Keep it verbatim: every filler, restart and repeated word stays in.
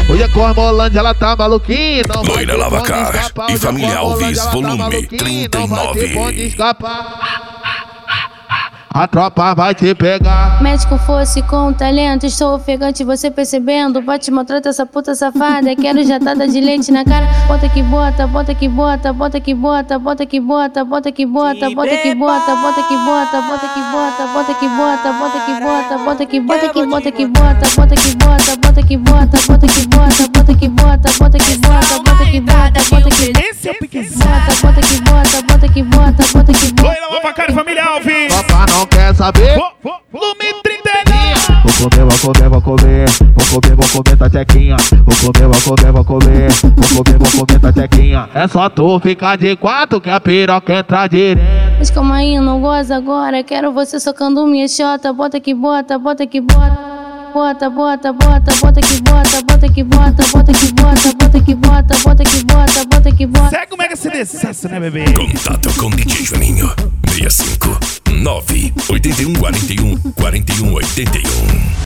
Hoje a Cormolândia ela tá maluquinha. Loira Lavacar e Família Alves, volume trinta e nove. A tropa vai te pegar. Médico fosse com talento, estou ofegante, você percebendo? Bate, maltrata essa puta safada. Quero jatada de leite na cara. Bota que bota, bota que bota, bota que bota, bota que bota, bota que bota, bota que bota, bota que bota, bota que bota, bota que bota, bota que bota, bota que bota que bota que bota, bota que bota, bota que bota, bota que bota, bota que bota, bota que bota, bota que bota, bota que Esse é o piquezinho. bota que bota, bota que bota, bota que bota. Loira Lavacar e Família Alves. Tropa não quer saber. Volume trinta e nove. Vou comer, vou comer, vou comer. Vou comer, vou comer, tá tchequinha. Vou comer, vou comer, vou comer. Vou comer, vou comer, tá tchequinha. É só tu ficar de quatro que a piroca entra direto. Mas calma aí, não goza agora. Quero você socando minha xota. Bota que bota, bota que bota. Bota, bota, bota, bota que bota, bota que bota, bota que bota, bota que bota, bota que bota, bota que bota. Segue o Mega C D sucesso, né, bebê? Contato com D J Juninho. seis cinco nove oito um quatro um quatro um oito um.